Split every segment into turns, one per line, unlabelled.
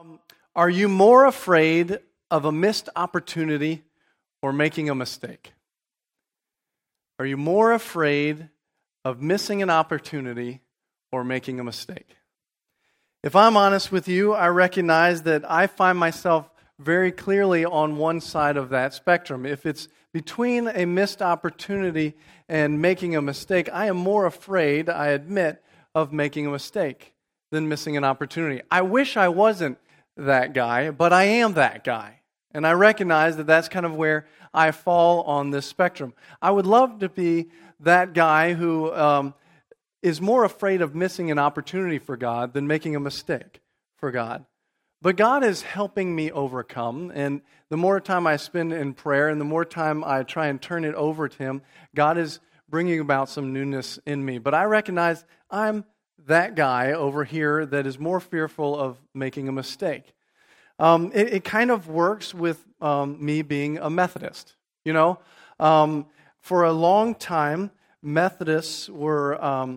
Are you more afraid of a missed opportunity or making a mistake? Are you more afraid of missing an opportunity or making a mistake? If I'm honest with you, I recognize that I find myself very clearly on one side of that spectrum. If it's between a missed opportunity and making a mistake, I am more afraid, I admit, of making a mistake than missing an opportunity. I wish I wasn't that guy, but I am that guy. And I recognize that that's kind of where I fall on this spectrum. I would love to be that guy who is more afraid of missing an opportunity for God than making a mistake for God. But God is helping me overcome, and the more time I spend in prayer and the more time I try and turn it over to Him, God is bringing about some newness in me. But I recognize I'm that guy over here that is more fearful of making a mistake. It kind of works with me being a Methodist. You know, for a long time, Methodists were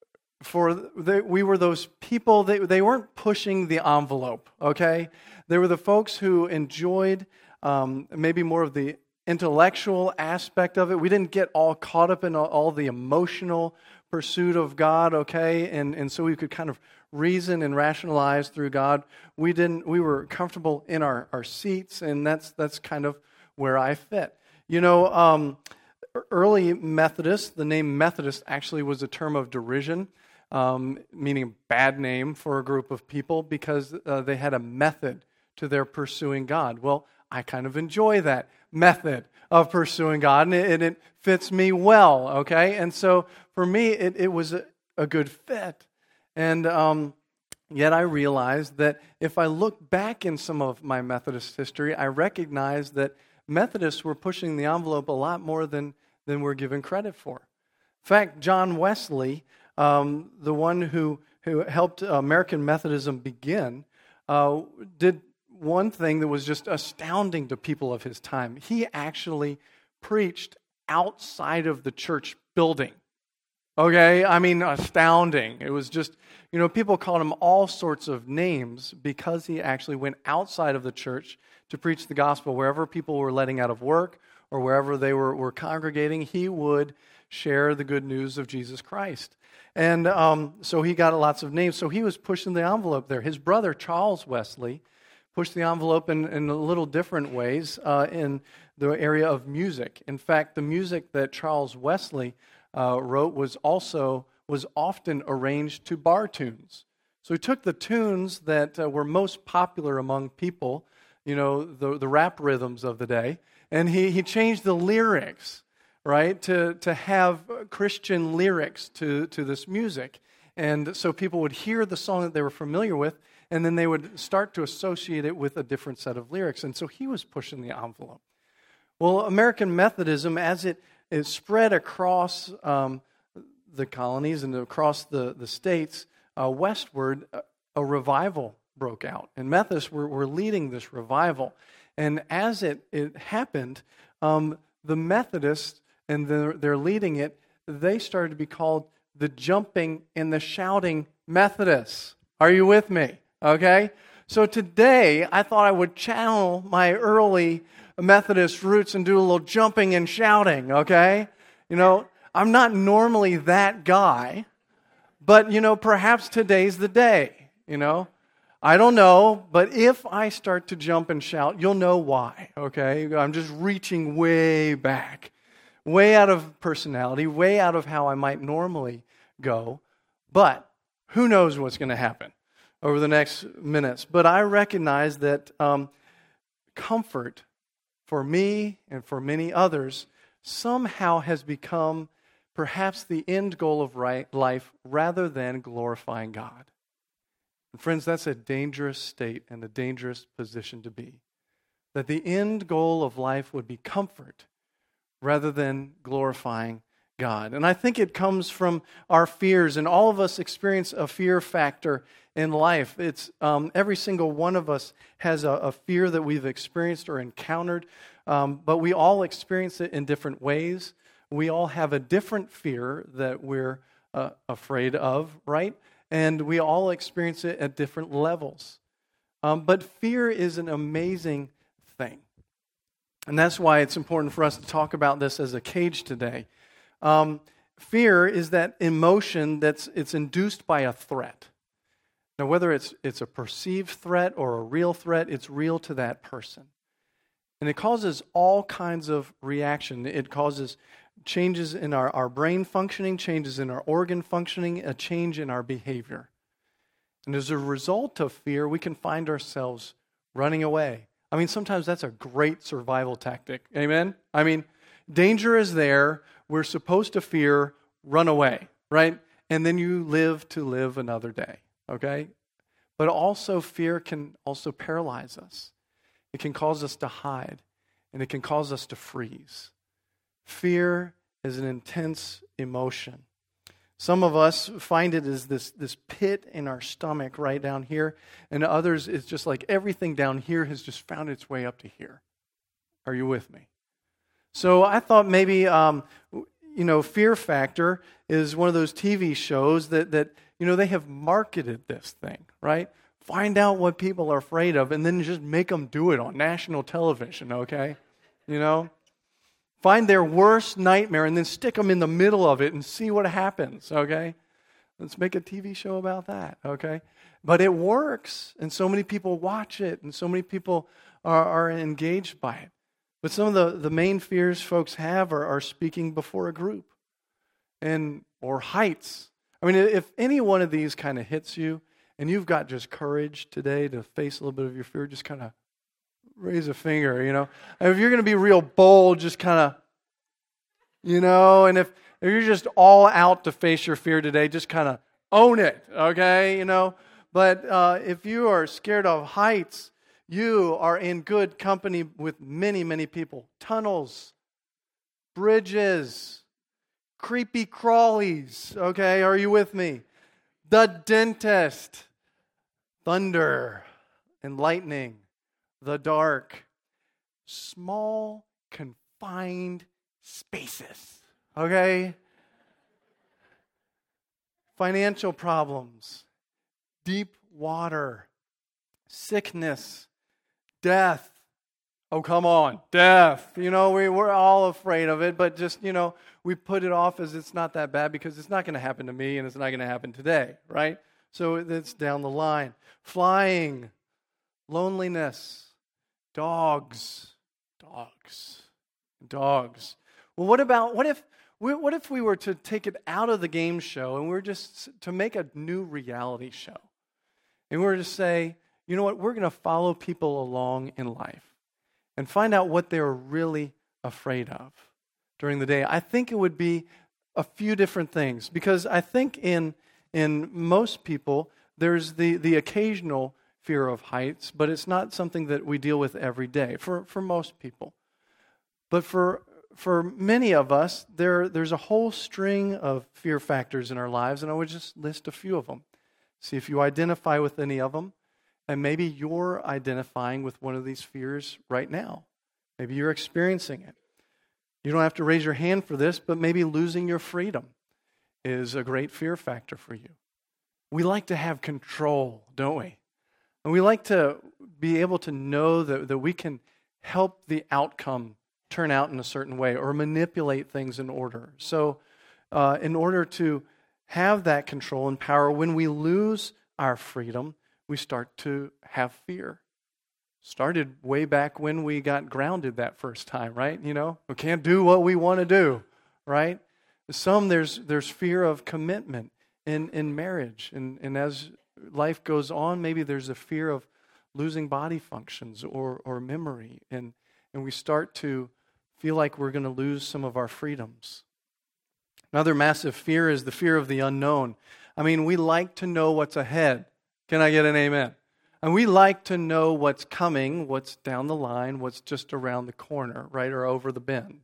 we were those people. They weren't pushing the envelope. Okay, they were the folks who enjoyed maybe more of the intellectual aspect of it. We didn't get all caught up in all the emotional pursuit of God, okay? And so we could kind of reason and rationalize through God. We were comfortable in our seats, and that's kind of where I fit. You know, early Methodists, the name Methodist actually was a term of derision, meaning a bad name for a group of people because they had a method to their pursuing God. Well, I kind of enjoy that method of pursuing God, and it fits me well, okay? And so for me, it was a good fit. And yet I realized that if I look back in some of my Methodist history, I recognize that Methodists were pushing the envelope a lot more than we're given credit for. In fact, John Wesley, the one who helped American Methodism begin, did one thing that was just astounding to people of his time. He actually preached outside of the church building. Okay? I mean, astounding. It was just, people called him all sorts of names because he actually went outside of the church to preach the gospel. Wherever people were letting out of work or wherever they were congregating, he would share the good news of Jesus Christ. And so he got lots of names. So he was pushing the envelope there. His brother, Charles Wesley, pushed the envelope in a little different ways in the area of music. In fact, the music that Charles Wesley wrote was often arranged to bar tunes. So he took the tunes that were most popular among people, the rap rhythms of the day, and he changed the lyrics, right, to have Christian lyrics to this music. And so people would hear the song that they were familiar with, and then they would start to associate it with a different set of lyrics. And so he was pushing the envelope. Well, American Methodism, as it spread across the colonies and across the states westward, a revival broke out. And Methodists were leading this revival. And as it happened, the Methodists, and they're leading it, they started to be called the jumping and the shouting Methodists. Are you with me? Okay? So today, I thought I would channel my early Methodist roots and do a little jumping and shouting, okay? I'm not normally that guy, but, perhaps today's the day, I don't know, but if I start to jump and shout, you'll know why, okay? I'm just reaching way back, way out of personality, way out of how I might normally go, but who knows what's going to happen over the next minutes. But I recognize that comfort for me and for many others somehow has become perhaps the end goal of life rather than glorifying God. And friends, that's a dangerous state and a dangerous position to be. That the end goal of life would be comfort rather than glorifying God. And I think it comes from our fears, and all of us experience a fear factor in life. It's every single one of us has a fear that we've experienced or encountered, but we all experience it in different ways. We all have a different fear that we're afraid of, right? And we all experience it at different levels. But fear is an amazing thing. And that's why it's important for us to talk about this as a cage today. Fear is that emotion it's induced by a threat. Now, whether it's a perceived threat or a real threat, it's real to that person. And it causes all kinds of reaction. It causes changes in our brain functioning, changes in our organ functioning, a change in our behavior. And as a result of fear, we can find ourselves running away. I mean, sometimes that's a great survival tactic. Amen? I mean, danger is there. We're supposed to fear, run away, right? And then you live to live another day, okay? But also fear can also paralyze us. It can cause us to hide, and it can cause us to freeze. Fear is an intense emotion. Some of us find it as this pit in our stomach right down here, and others it's just like everything down here has just found its way up to here. Are you with me? So I thought maybe, Fear Factor is one of those TV shows that they have marketed this thing, right? Find out what people are afraid of, and then just make them do it on national television, okay? Find their worst nightmare and then stick them in the middle of it and see what happens, okay? Let's make a TV show about that, okay? But it works, and so many people watch it, and so many people are engaged by it. But some of the main fears folks have are speaking before a group or heights. I mean, if any one of these kind of hits you, and you've got just courage today to face a little bit of your fear, just kind of raise a finger, And if you're going to be real bold, just kind of, and if you're just all out to face your fear today, just kind of own it, okay, But if you are scared of heights, you are in good company with many, many people. Tunnels, bridges, creepy crawlies, okay, are you with me? The dentist, thunder and lightning. The dark, small, confined spaces, okay? Financial problems, deep water, sickness, death. Oh, come on, death. We're all afraid of it, but just, we put it off as it's not that bad because it's not going to happen to me and it's not going to happen today, right? So it's down the line. Flying, loneliness, dogs. Well, what if we were to take it out of the game show and we're just to make a new reality show? And we're to say, you know what, we're going to follow people along in life and find out what they're really afraid of during the day. I think it would be a few different things because I think in most people there's the occasional fear of heights, but it's not something that we deal with every day for most people. But for many of us, there's a whole string of fear factors in our lives, and I would just list a few of them. See if you identify with any of them, and maybe you're identifying with one of these fears right now. Maybe you're experiencing it. You don't have to raise your hand for this, but maybe losing your freedom is a great fear factor for you. We like to have control, don't we? And we like to be able to know that we can help the outcome turn out in a certain way or manipulate things in order. So in order to have that control and power, when we lose our freedom, we start to have fear. Started way back when we got grounded that first time, right? We can't do what we want to do, right? Some, there's fear of commitment in marriage. And as life goes on, maybe there's a fear of losing body functions or memory. And we start to feel like we're going to lose some of our freedoms. Another massive fear is the fear of the unknown. I mean, we like to know what's ahead. Can I get an amen? And we like to know what's coming, what's down the line, what's just around the corner, right, or over the bend,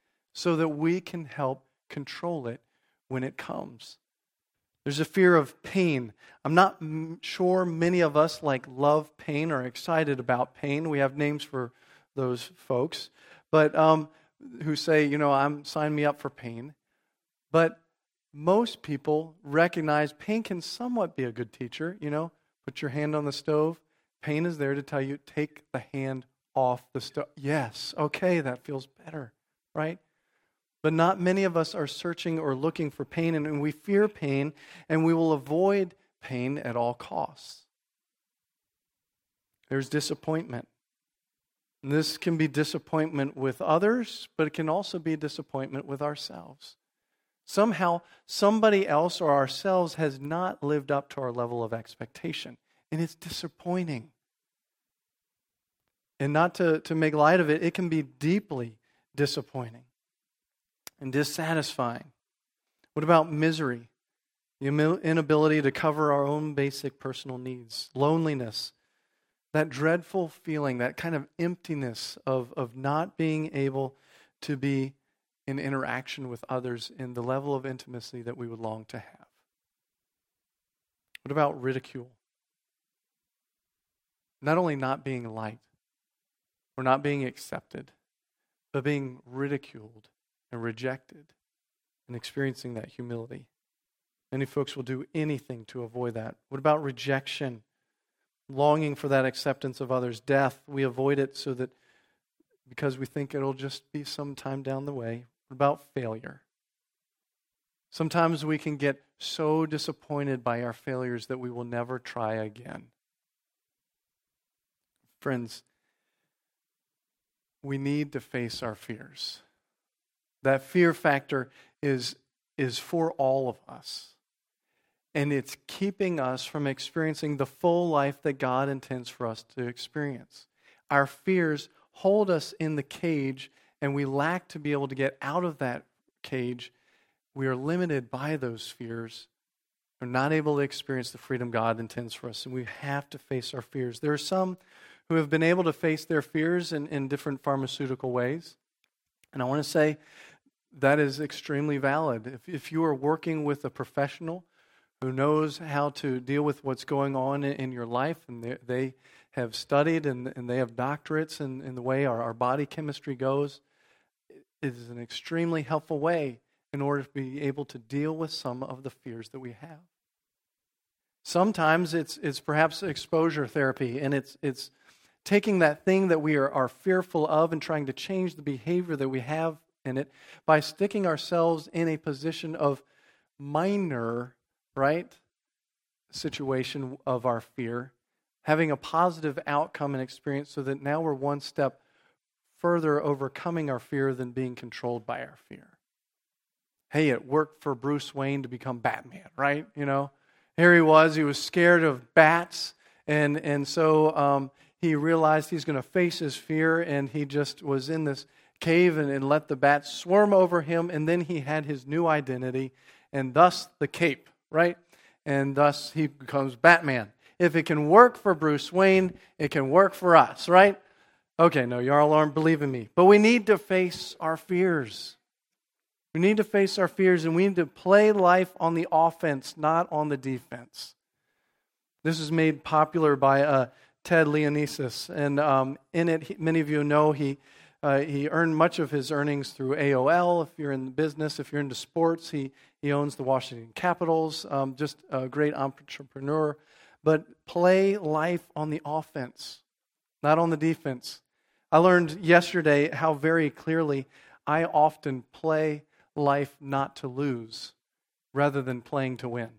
so that we can help control it when it comes. There's a fear of pain. I'm not sure many of us love pain or are excited about pain. We have names for those folks, but who say, sign me up for pain. But most people recognize pain can somewhat be a good teacher. Put your hand on the stove, Pain is there to tell you, take the hand off the stove. Yes, okay, that feels better, right? But not many of us are searching or looking for pain, and we fear pain, and we will avoid pain at all costs. There's disappointment. And this can be disappointment with others, but it can also be disappointment with ourselves. Somehow, somebody else or ourselves has not lived up to our level of expectation, and it's disappointing. And not to make light of it, it can be deeply disappointing and dissatisfying. What about misery? The inability to cover our own basic personal needs. Loneliness. That dreadful feeling, that kind of emptiness of not being able to be in interaction with others in the level of intimacy that we would long to have. What about ridicule? Not only not being liked or not being accepted, but being ridiculed and rejected and experiencing that humility. Many folks will do anything to avoid that. What about rejection? Longing for that acceptance of others. Death, we avoid it because we think it'll just be some time down the way. What about failure? Sometimes we can get so disappointed by our failures that we will never try again. Friends, we need to face our fears. That fear factor is for all of us. And it's keeping us from experiencing the full life that God intends for us to experience. Our fears hold us in the cage, and we lack to be able to get out of that cage. We are limited by those fears. We're not able to experience the freedom God intends for us, and we have to face our fears. There are some who have been able to face their fears in different pharmaceutical ways. And I want to say that is extremely valid. If you are working with a professional who knows how to deal with what's going on in your life, and they have studied and they have doctorates in the way our body chemistry goes, it is an extremely helpful way in order to be able to deal with some of the fears that we have. Sometimes it's perhaps exposure therapy, and it's taking that thing that we are fearful of and trying to change the behavior that we have in it by sticking ourselves in a position of minor situation of our fear, having a positive outcome and experience so that now we're one step further overcoming our fear than being controlled by our fear. Hey, it worked for Bruce Wayne to become Batman, right? Here he was scared of bats, and so he realized he's going to face his fear, and he just was in this cave and let the bats swarm over him, and then he had his new identity, and thus the cape, right? And thus he becomes Batman. If it can work for Bruce Wayne, it can work for us, right? Okay, no, y'all aren't believing me. But we need to face our fears. We need to face our fears, and we need to play life on the offense, not on the defense. This is made popular by Ted Leonsis, and in it, many of you know he earned much of his earnings through AOL. If you're in the business, if you're into sports, he owns the Washington Capitals. Just a great entrepreneur. But play life on the offense, not on the defense. I learned yesterday how very clearly I often play life not to lose rather than playing to win.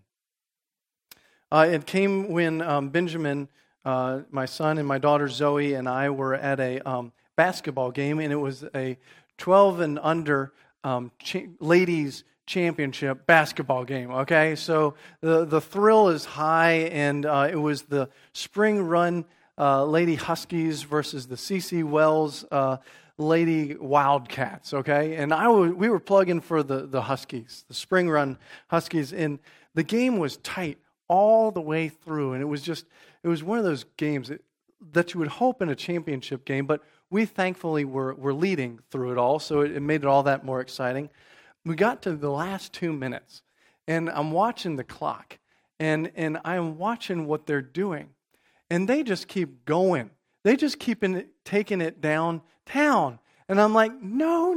It came when Benjamin, my son, and my daughter Zoe and I were at a basketball game, and it was a 12 and under ladies championship basketball game, okay? So the thrill is high, and it was the Spring Run Lady Huskies versus the C.C. Wells Lady Wildcats, okay? And we were plugging for the Huskies, the Spring Run Huskies, and the game was tight all the way through, and it was one of those games that you would hope in a championship game, but we thankfully were leading through it all, so it made it all that more exciting. We got to the last 2 minutes, and I'm watching the clock, and I'm watching what they're doing, and they just keep going. They just keep taking it downtown, and I'm like, no,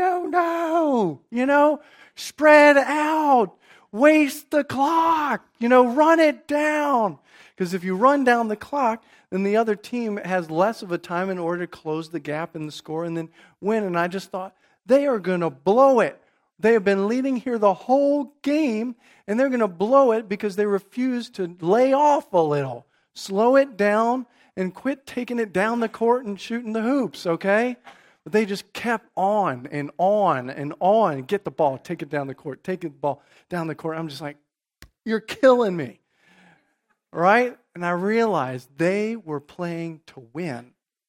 spread out, waste the clock, run it down, because if you run down the clock, then the other team has less of a time in order to close the gap in the score and then win. And I just thought, they are going to blow it. They have been leading here the whole game, and they're going to blow it because they refuse to lay off a little. Slow it down and quit taking it down the court and shooting the hoops, okay? But they just kept on and on and on. Get the ball, take it down the court, take the ball down the court. I'm just like, you're killing me, right? And I realized they were playing to win.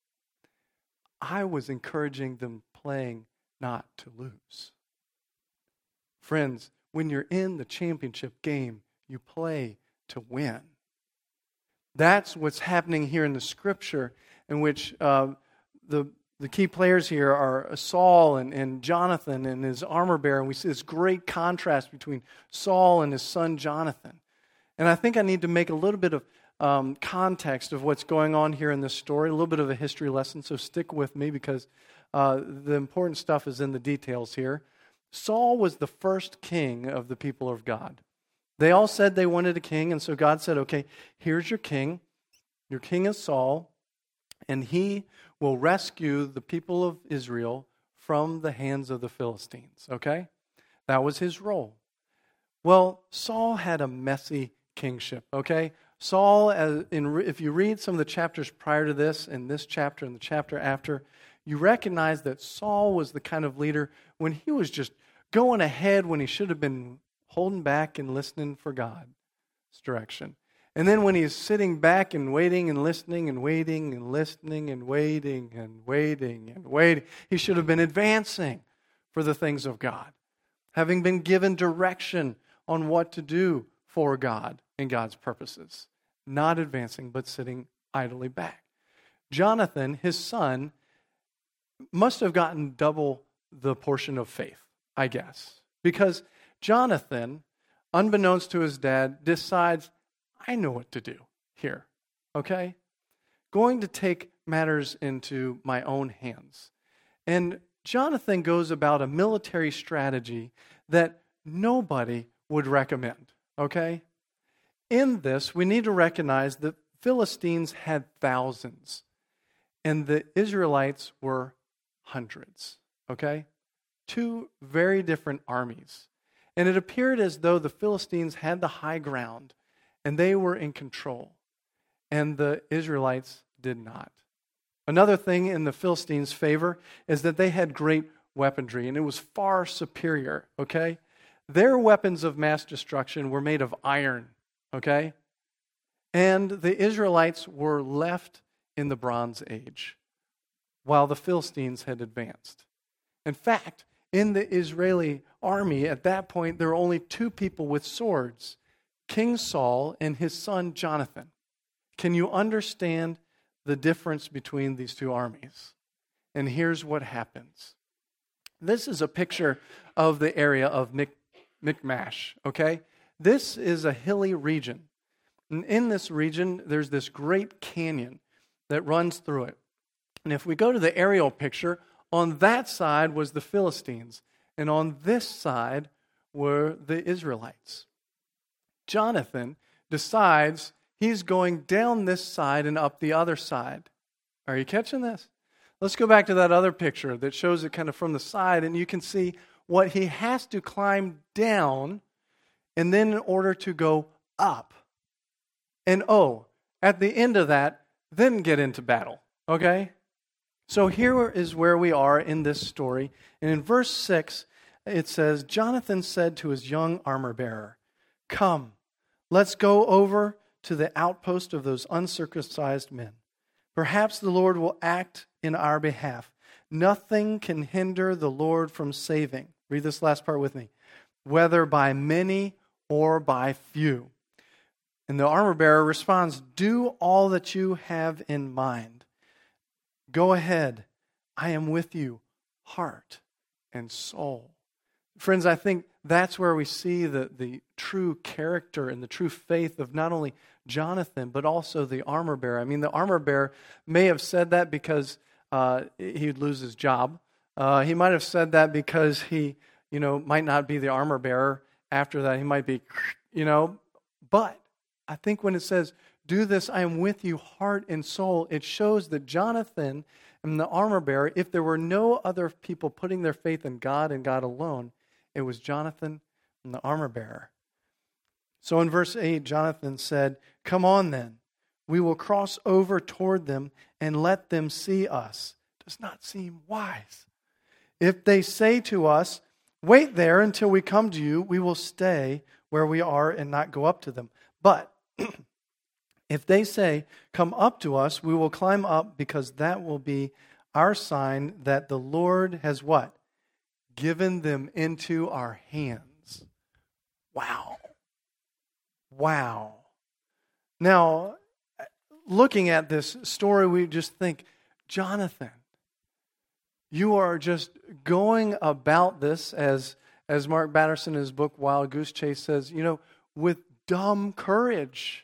I was encouraging them playing not to lose. Friends, when you're in the championship game, you play to win. That's what's happening here in the scripture, in which the key players here are Saul and Jonathan and his armor bearer. And we see this great contrast between Saul and his son Jonathan. And I think I need to make a little bit of context of what's going on here in this story, a little bit of a history lesson. So stick with me because the important stuff is in the details here. Saul was the first king of the people of God. They all said they wanted a king, and so God said, okay, here's your king. Your king is Saul, and he will rescue the people of Israel from the hands of the Philistines, okay? That was his role. Well, Saul had a messy kingship, okay? Saul, if you read some of the chapters prior to this, and this chapter and the chapter after, you recognize that Saul was the kind of leader when he was just going ahead when he should have been holding back and listening for God's direction. And then when he's sitting back and waiting and listening and waiting and listening and waiting and waiting and waiting, he should have been advancing for the things of God, having been given direction on what to do for God and God's purposes, not advancing but sitting idly back. Jonathan, his son, must have gotten double the portion of faith, I guess, because Jonathan, unbeknownst to his dad, decides, I know what to do here, okay? Going to take matters into my own hands. And Jonathan goes about a military strategy that nobody would recommend, okay? In this, we need to recognize that Philistines had thousands, and the Israelites were hundreds, okay? Two very different armies. And it appeared as though the Philistines had the high ground and they were in control, and the Israelites did not. Another thing in the Philistines' favor is that they had great weaponry, and it was far superior, okay? Their weapons of mass destruction were made of iron, okay? And the Israelites were left in the Bronze Age, while the Philistines had advanced. In fact, in the Israeli army, at that point, there were only two people with swords, King Saul and his son Jonathan. Can you understand the difference between these two armies? And here's what happens. This is a picture of the area of Michmash, okay? This is a hilly region. And in this region, there's this great canyon that runs through it. And if we go to the aerial picture, on that side was the Philistines, and on this side were the Israelites. Jonathan decides he's going down this side and up the other side. Are you catching this? Let's go back to that other picture that shows it kind of from the side, and you can see what he has to climb down, and then in order to go up. And at the end of that, then get into battle, okay? So here is where we are in this story. And in verse 6, it says, Jonathan said to his young armor-bearer, "Come, let's go over to the outpost of those uncircumcised men. Perhaps the Lord will act in our behalf. Nothing can hinder the Lord from saving." Read this last part with me. "Whether by many or by few." And the armor-bearer responds, "Do all that you have in mind. Go ahead. I am with you, heart and soul." Friends, I think that's where we see the true character and the true faith of not only Jonathan, but also the armor-bearer. I mean, the armor-bearer may have said that because he'd lose his job. He might have said that because he, might not be the armor-bearer after that. He might be, but I think when it says, do this. I am with you, heart and soul. It shows that Jonathan and the armor bearer, if there were no other people putting their faith in God and God alone, it was Jonathan and the armor bearer. So in verse 8, Jonathan said, "Come on then, we will cross over toward them and let them see us." Does not seem wise. If they say to us, "Wait there until we come to you," we will stay where we are and not go up to them. But if they say, "Come up to us," we will climb up, because that will be our sign that the Lord has what? Given them into our hands. Wow. Wow. Now, looking at this story, we just think, Jonathan, you are just going about this, as Mark Batterson in his book Wild Goose Chase says, with dumb courage.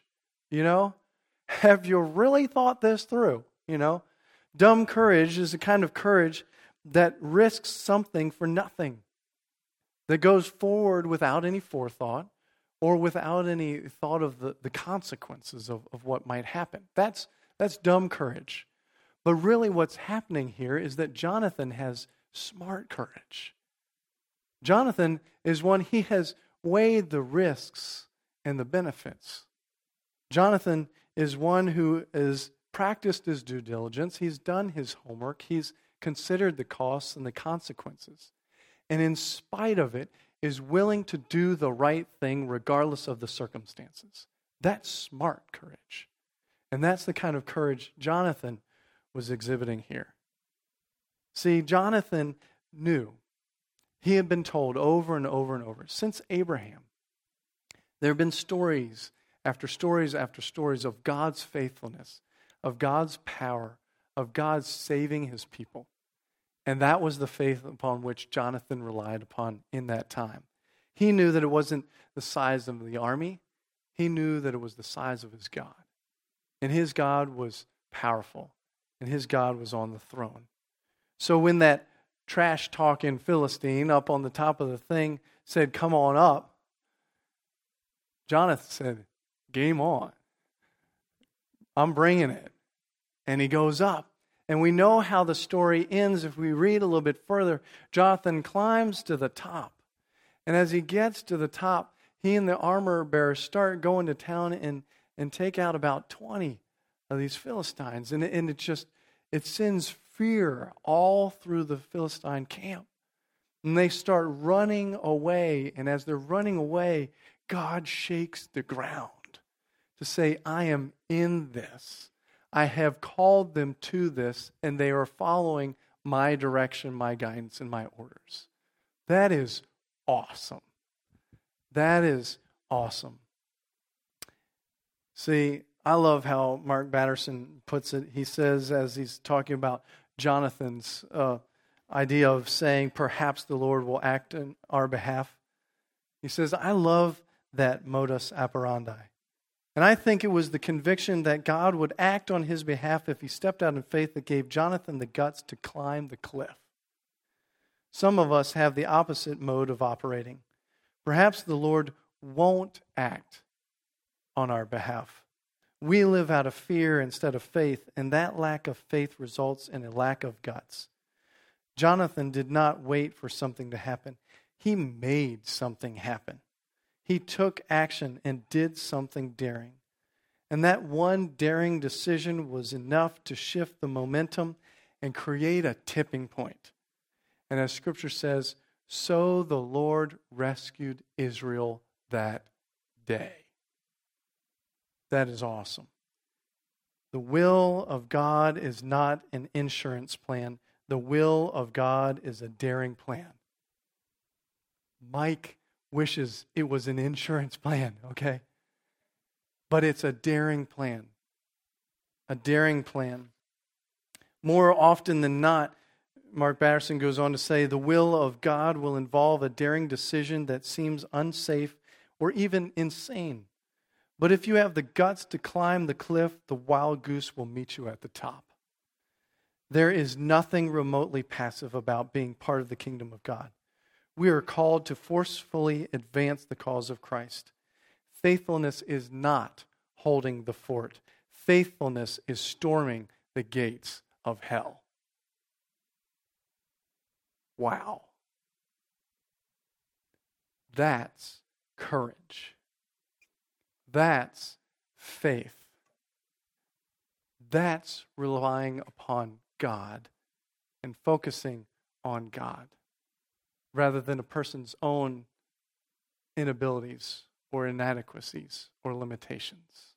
Have you really thought this through? Dumb courage is a kind of courage that risks something for nothing, that goes forward without any forethought or without any thought of the consequences of what might happen. That's dumb courage. But really what's happening here is that Jonathan has smart courage. Jonathan is one, he has weighed the risks and the benefits. Jonathan is one who has practiced his due diligence. He's done his homework. He's considered the costs and the consequences. And in spite of it, is willing to do the right thing regardless of the circumstances. That's smart courage. And that's the kind of courage Jonathan was exhibiting here. See, Jonathan knew. He had been told over and over and over, since Abraham, there have been stories after stories after stories of God's faithfulness, of God's power, of God saving his people. And that was the faith upon which Jonathan relied upon in that time. He knew that it wasn't the size of the army. He knew that it was the size of his God. And his God was powerful. And his God was on the throne. So when that trash-talking Philistine up on the top of the thing said, "Come on up," Jonathan said, "Game on. I'm bringing it." And he goes up. And we know how the story ends if we read a little bit further. Jonathan climbs to the top. And as he gets to the top, he and the armor bearer start going to town and take out about 20 of these Philistines. And it sends fear all through the Philistine camp. And they start running away. And as they're running away, God shakes the ground to say, "I am in this. I have called them to this, and they are following my direction, my guidance, and my orders." That is awesome. That is awesome. See, I love how Mark Batterson puts it. He says, as he's talking about Jonathan's idea of saying, perhaps the Lord will act in our behalf. He says, "I love that modus operandi. And I think it was the conviction that God would act on his behalf if he stepped out in faith that gave Jonathan the guts to climb the cliff." Some of us have the opposite mode of operating. Perhaps the Lord won't act on our behalf. We live out of fear instead of faith, and that lack of faith results in a lack of guts. Jonathan did not wait for something to happen. He made something happen. He took action and did something daring. And that one daring decision was enough to shift the momentum and create a tipping point. And as Scripture says, so the Lord rescued Israel that day. That is awesome. The will of God is not an insurance plan. The will of God is a daring plan. Mike wishes it was an insurance plan, okay? But it's a daring plan. A daring plan. More often than not, Mark Batterson goes on to say, the will of God will involve a daring decision that seems unsafe or even insane. But if you have the guts to climb the cliff, the wild goose will meet you at the top. There is nothing remotely passive about being part of the kingdom of God. We are called to forcefully advance the cause of Christ. Faithfulness is not holding the fort. Faithfulness is storming the gates of hell. Wow. That's courage. That's faith. That's relying upon God and focusing on God rather than a person's own inabilities or inadequacies or limitations.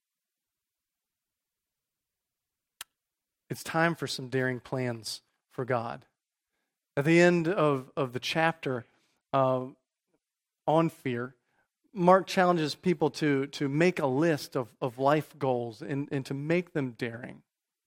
It's time for some daring plans for God. At the end of the chapter on fear, Mark challenges people to make a list of life goals and to make them daring.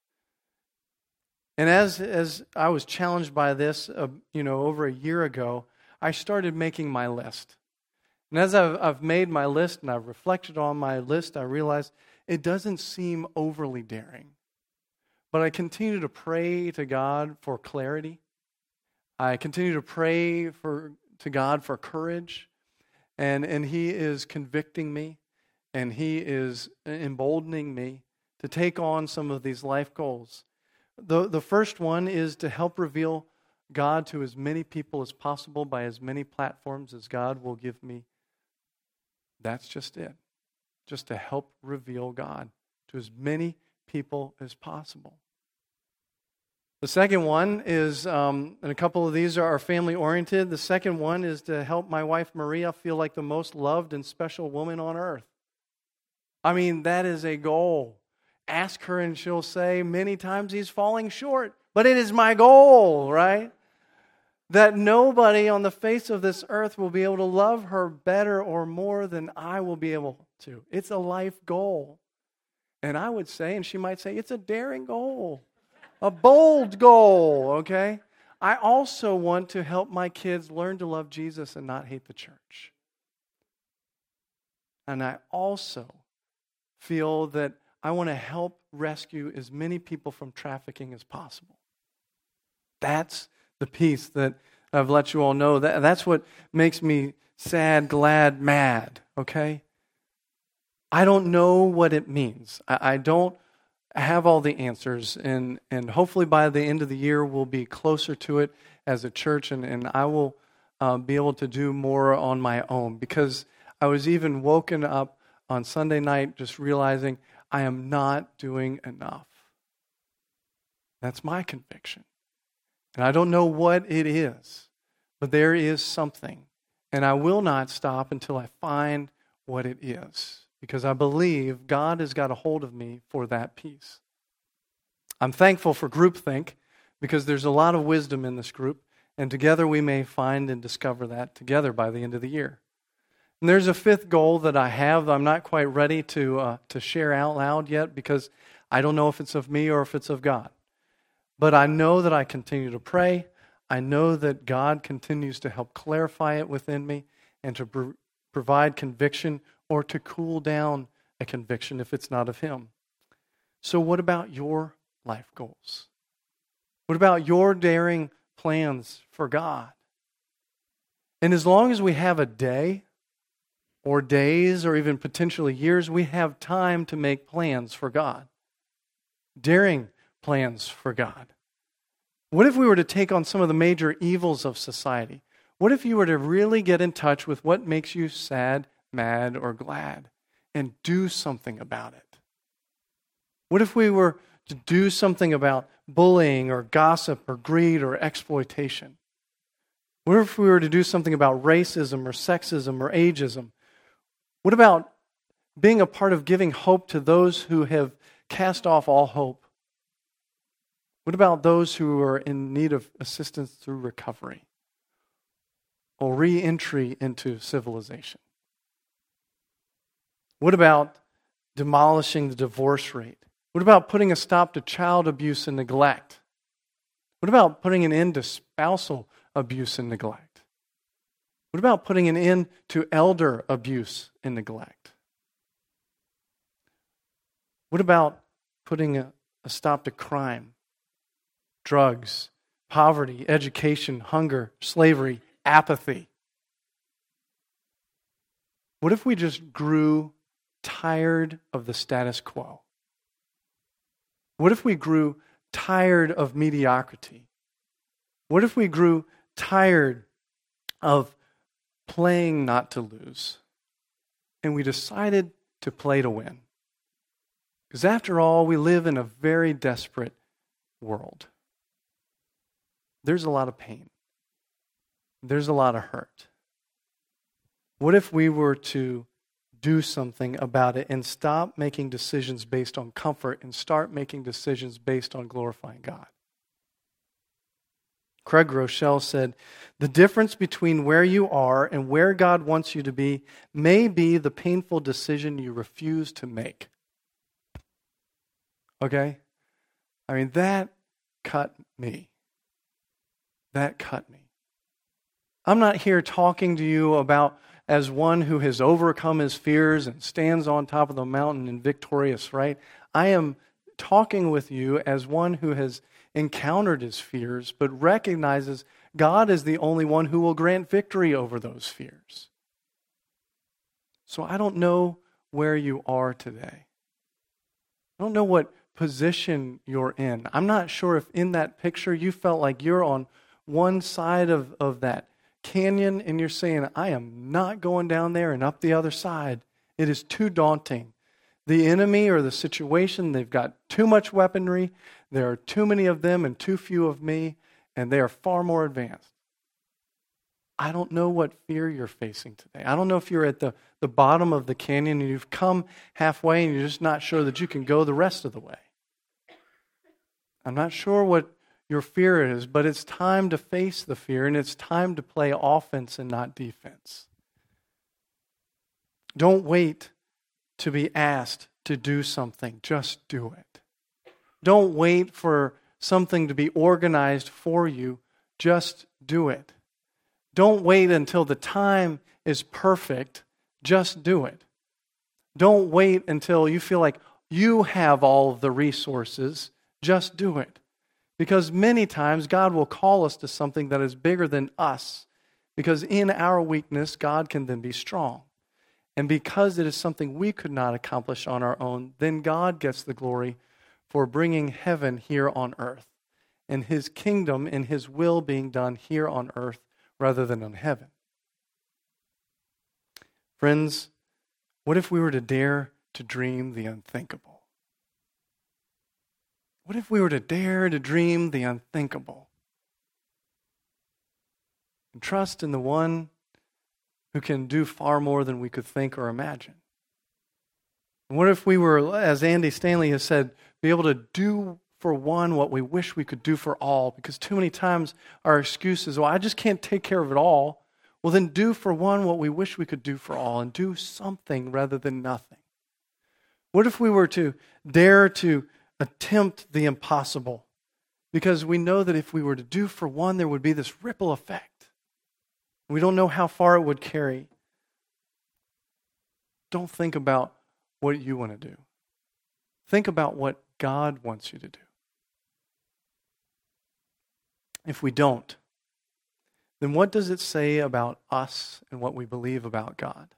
And as I was challenged by this, over a year ago, I started making my list. And as I've made my list and I've reflected on my list, I realized it doesn't seem overly daring. But I continue to pray to God for clarity. I continue to pray to God for courage. And He is convicting me, and He is emboldening me to take on some of these life goals. The first one is to help reveal God to as many people as possible by as many platforms as God will give me. That's just it. Just to help reveal God to as many people as possible. The second one is, and a couple of these are family-oriented. The second one is to help my wife Maria feel like the most loved and special woman on earth. I mean, that is a goal. Ask her and she'll say many times he's falling short. But it is my goal, right? That nobody on the face of this earth will be able to love her better or more than I will be able to. It's a life goal. And I would say, and she might say, it's a daring goal. A bold goal, okay? I also want to help my kids learn to love Jesus and not hate the church. And I also feel that I want to help rescue as many people from trafficking as possible. That's the piece that I've let you all know. That's what makes me sad, glad, mad, okay? I don't know what it means. I don't have all the answers, and hopefully by the end of the year we'll be closer to it as a church, and I will be able to do more on my own, because I was even woken up on Sunday night just realizing I am not doing enough. That's my conviction. And I don't know what it is, but there is something, and I will not stop until I find what it is. Because I believe God has got a hold of me for that piece. I'm thankful for groupthink because there's a lot of wisdom in this group, and together we may find and discover that together by the end of the year. And there's a fifth goal that I have that I'm not quite ready to share out loud yet because I don't know if it's of me or if it's of God. But I know that I continue to pray. I know that God continues to help clarify it within me and to provide conviction or to cool down a conviction if it's not of Him. So what about your life goals? What about your daring plans for God? And as long as we have a day or days or even potentially years, we have time to make plans for God. Daring plans for God. What if we were to take on some of the major evils of society? What if you were to really get in touch with what makes you sad, mad, or glad, and do something about it? What if we were to do something about bullying or gossip or greed or exploitation? What if we were to do something about racism or sexism or ageism? What about being a part of giving hope to those who have cast off all hope? What about those who are in need of assistance through recovery or re-entry into civilization? What about demolishing the divorce rate? What about putting a stop to child abuse and neglect? What about putting an end to spousal abuse and neglect? What about putting an end to elder abuse and neglect? What about putting a stop to crime, drugs, poverty, education, hunger, slavery, apathy? What if we just grew tired of the status quo? What if we grew tired of mediocrity? What if we grew tired of playing not to lose? And we decided to play to win. Because after all, we live in a very desperate world. There's a lot of pain. There's a lot of hurt. What if we were to do something about it and stop making decisions based on comfort and start making decisions based on glorifying God? Craig Rochelle said, "The difference between where you are and where God wants you to be may be the painful decision you refuse to make." Okay? I mean, that cut me. That cut me. I'm not here talking to you about as one who has overcome his fears and stands on top of the mountain and victorious, right? I am talking with you as one who has encountered his fears, but recognizes God is the only one who will grant victory over those fears. So I don't know where you are today. I don't know what position you're in. I'm not sure if in that picture you felt like you're on one side of that canyon and you're saying, I am not going down there and up the other side. It is too daunting. The enemy or the situation, they've got too much weaponry. There are too many of them and too few of me, and they are far more advanced. I don't know what fear you're facing today. I don't know if you're at the bottom of the canyon and you've come halfway and you're just not sure that you can go the rest of the way. I'm not sure what your fear is, but it's time to face the fear and it's time to play offense and not defense. Don't wait to be asked to do something. Just do it. Don't wait for something to be organized for you. Just do it. Don't wait until the time is perfect. Just do it. Don't wait until you feel like you have all of the resources. Just do it. Because many times God will call us to something that is bigger than us. Because in our weakness, God can then be strong. And because it is something we could not accomplish on our own, then God gets the glory for bringing heaven here on earth. And His kingdom and His will being done here on earth rather than in heaven. Friends, what if we were to dare to dream the unthinkable? What if we were to dare to dream the unthinkable? And trust in the one who can do far more than we could think or imagine. And what if we were, as Andy Stanley has said, be able to do for one what we wish we could do for all? Because too many times our excuse is, well, I just can't take care of it all. Well, then do for one what we wish we could do for all and do something rather than nothing. What if we were to dare to attempt the impossible? Because we know that if we were to do for one, there would be this ripple effect. We don't know how far it would carry. Don't think about what you want to do. Think about what God wants you to do. If we don't, then what does it say about us and what we believe about God?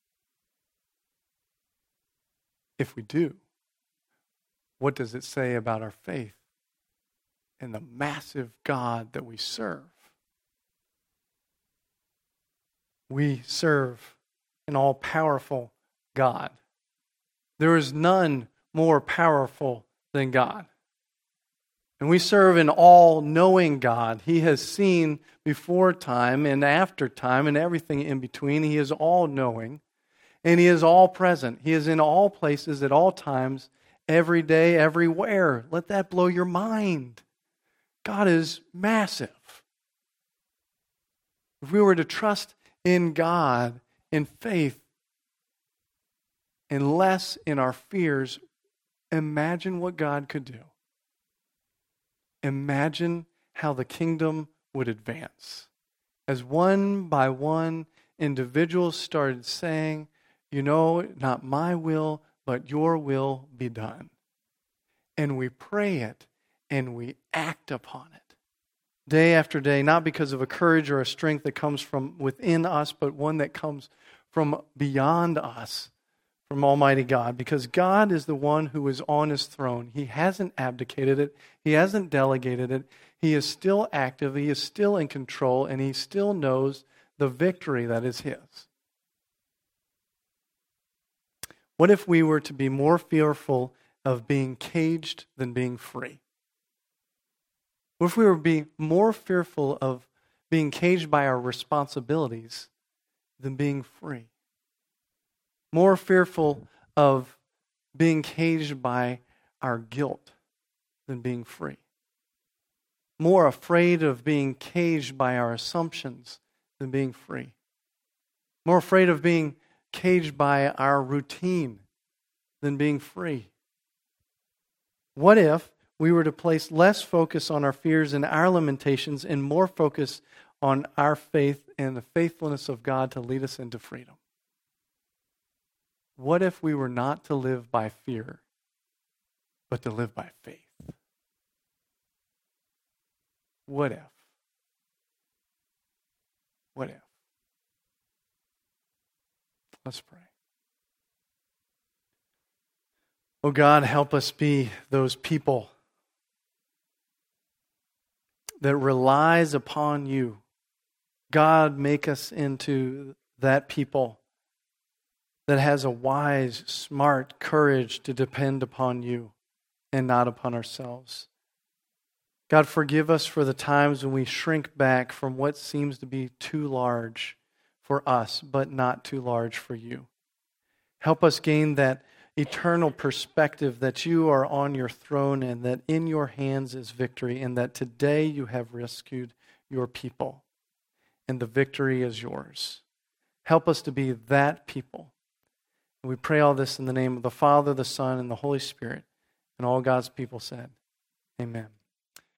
If we do, what does it say about our faith and the massive God that we serve? We serve an all-powerful God. There is none more powerful than God. And we serve an all-knowing God. He has seen before time and after time and everything in between. He is all-knowing and He is all-present. He is in all places at all times, every day, everywhere. Let that blow your mind. God is massive. If we were to trust in God, in faith, and less in our fears, imagine what God could do. Imagine how the kingdom would advance. As one by one, individuals started saying, you know, not my will, but your will be done. And we pray it, and we act upon it. Day after day, not because of a courage or a strength that comes from within us, but one that comes from beyond us, from Almighty God, because God is the one who is on his throne. He hasn't abdicated it. He hasn't delegated it. He is still active. He is still in control, and he still knows the victory that is his. What if we were to be more fearful of being caged than being free? What if we were to be more fearful of being caged by our responsibilities than being free? More fearful of being caged by our guilt than being free. More afraid of being caged by our assumptions than being free. More afraid of being caged by our routine than being free. What if we were to place less focus on our fears and our limitations and more focus on our faith and the faithfulness of God to lead us into freedom? What if we were not to live by fear, but to live by faith? What if? What if? Let's pray. Oh God, help us be those people that relies upon you. God, make us into that people that has a wise, smart courage to depend upon you and not upon ourselves. God, forgive us for the times when we shrink back from what seems to be too large for us, but not too large for you. Help us gain that eternal perspective that you are on your throne and that in your hands is victory, and that today you have rescued your people and the victory is yours. Help us to be that people. And we pray all this in the name of the Father, the Son, and the Holy Spirit. And all God's people said, amen.